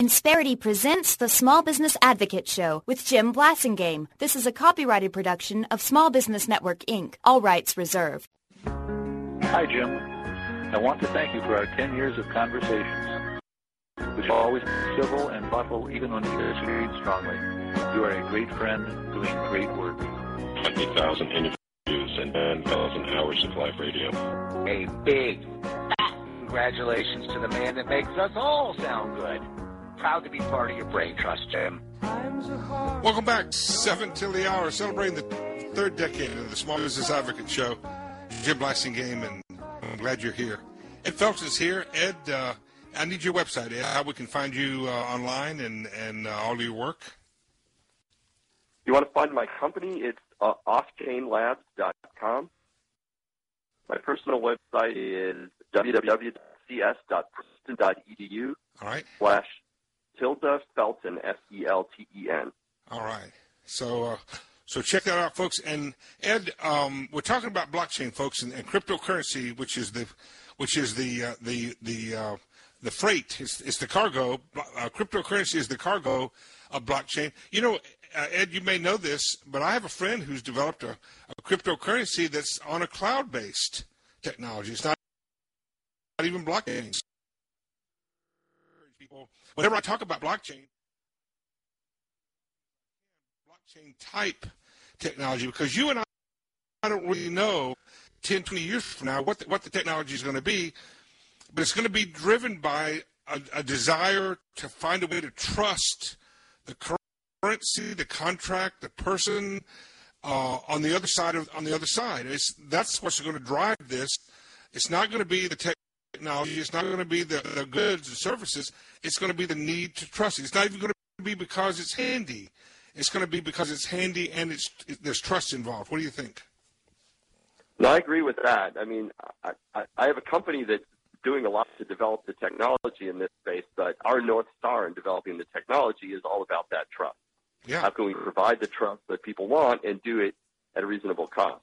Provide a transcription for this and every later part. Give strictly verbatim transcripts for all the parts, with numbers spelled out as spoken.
Insperity presents the Small Business Advocate Show with Jim Blasingame. This is a copyrighted production of Small Business Network, Incorporated. All rights reserved. Hi, Jim. I want to thank you for our ten years of conversations, which are always civil and thoughtful even when we disagreed strongly. You are a great friend doing great work. twenty thousand interviews and ten thousand hours of live radio. A big, fat congratulations to the man that makes us all sound good. Proud to be part of your brain trust, Jim. Welcome back. Seven till the hour, celebrating the third decade of the Small Business Advocate Show. Jim Blasingame, and I'm glad you're here. Ed Phelps is here. Ed, uh, I need your website, Ed, how we can find you uh, online and, and uh, all your work. You want to find my company? It's uh, off chain labs dot com. My personal website is w w w dot c s dot princeton dot e d u All right. slash Tilda Felton, F E L T E N. All right. So uh, so check that out, folks. And Ed, um, we're talking about blockchain, folks, and, and cryptocurrency, which is the which is the uh, the the uh, the freight. It's, it's the cargo. Uh, cryptocurrency is the cargo of blockchain. You know, uh, Ed, you may know this, but I have a friend who's developed a, a cryptocurrency that's on a cloud-based technology. It's not, not even blockchain. People, whenever I talk about blockchain, blockchain type technology, because you and I, I don't really know ten, twenty years from now what the, what the technology is going to be, but it's going to be driven by a, a desire to find a way to trust the currency, the contract, the person uh, on the other side of on the other side. It's, that's what's going to drive this. It's not going to be the tech. Technology. It's not going to be the, the goods and services. It's going to be the need to trust it. It's not even going to be because it's handy. It's going to be because it's handy and it's it, there's trust involved. What do you think? No, I agree with that. I mean, I, I, I have a company that's doing a lot to develop the technology in this space, but our North Star in developing the technology is all about that trust. Yeah. How can we provide the trust that people want and do it at a reasonable cost?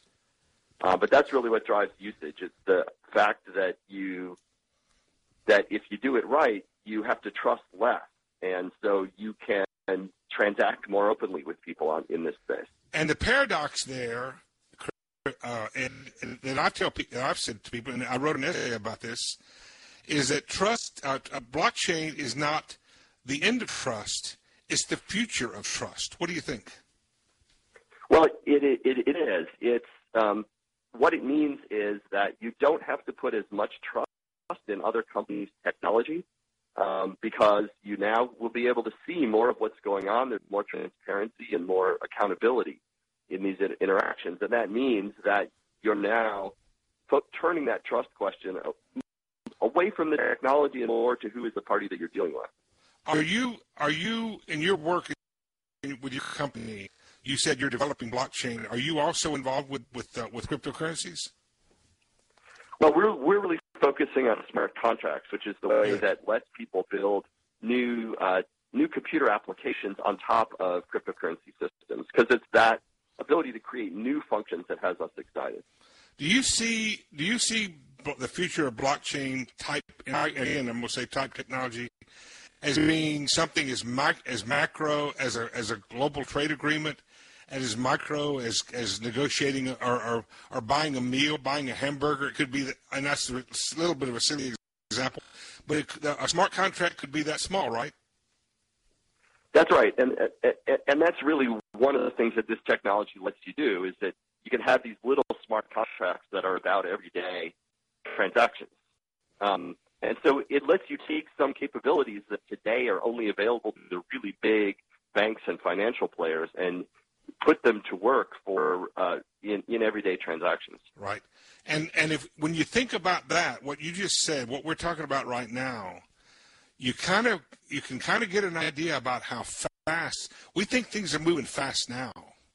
Uh, but that's really what drives usage. It's the fact that you that if you do it right, you have to trust less, and so you can transact more openly with people on, in this space. And the paradox there, uh, and, and, and I tell people, I've said to people, and I wrote an essay about this, is that trust, uh, a blockchain is not the end of trust; it's the future of trust. What do you think? Well, it it, it is. It's um, what it means is that you don't have to put as much trust in other companies' technology um, because you now will be able to see more of what's going on. There's more transparency and more accountability in these interactions. And that means that you're now turning that trust question away from the technology and more to who is the party that you're dealing with. Are you, are you in your work with your company, you said you're developing blockchain. Are you also involved with with, uh, with cryptocurrencies? Well, we're we're really focusing on smart contracts, which is the way yeah. that lets people build new uh, new computer applications on top of cryptocurrency systems, because it's that ability to create new functions that has us excited. Do you see Do you see the future of blockchain type? Again, I'm going to say type technology as being something as mac, as macro as a as a global trade agreement, and as micro as as negotiating or, or or buying a meal, buying a hamburger. It could be, that, and that's a little bit of a silly example, but it, a smart contract could be that small, right? That's right, and and that's really one of the things that this technology lets you do is that you can have these little smart contracts that are about everyday transactions. Um, And so it lets you take some capabilities that today are only available to the really big banks and financial players and put them to work for uh, in, in everyday transactions. Right. And and if when you think about that, what you just said, what we're talking about right now, you kind of you can kind of get an idea about how fast we think things are moving fast now.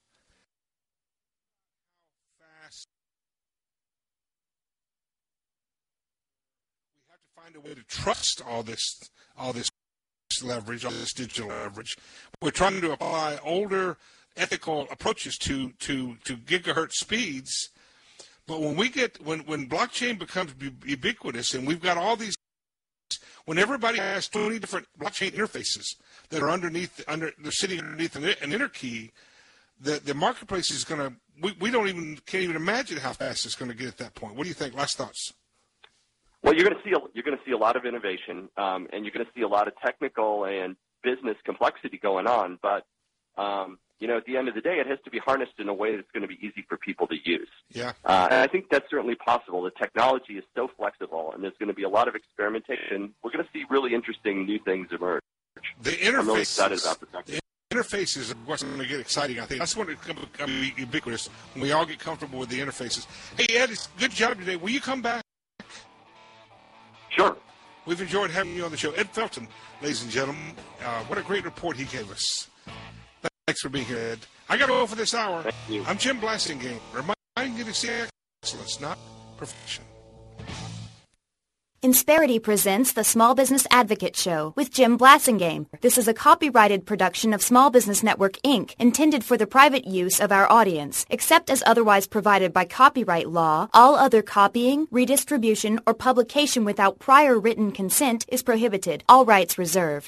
Find a way to trust all this, all this leverage, all this digital leverage. We're trying to apply older ethical approaches to to to gigahertz speeds, but when we get when when blockchain becomes ubiquitous and we've got all these, when everybody has twenty different blockchain interfaces that are underneath, under, they're sitting underneath an, an inner key, the, the marketplace is going to, we, we don't even, can't even imagine how fast it's going to get at that point. What do you think? Last thoughts? Well, you're going to see a, you're going to see a lot of innovation, um, and you're going to see a lot of technical and business complexity going on. But um, you know, at the end of the day, it has to be harnessed in a way that's going to be easy for people to use. Yeah. Uh, and I think that's certainly possible. The technology is so flexible, and there's going to be a lot of experimentation. We're going to see really interesting new things emerge. The interfaces, I'm really excited about the the interfaces are what's going to get exciting, I think. That's when it becomes ubiquitous, when we all get comfortable with the interfaces. Hey, Ed, it's good job today. Will you come back? Sure. We've enjoyed having you on the show. Ed Felten, ladies and gentlemen. Uh, what a great report he gave us. Thanks for being here, Ed. I got to go for this hour. Thank you. I'm Jim Blasingame. Reminding you to see excellence, not perfection. Insperity presents the Small Business Advocate Show with Jim Blasingame. This is a copyrighted production of Small Business Network, Incorporated, intended for the private use of our audience. Except as otherwise provided by copyright law, all other copying, redistribution, or publication without prior written consent is prohibited. All rights reserved.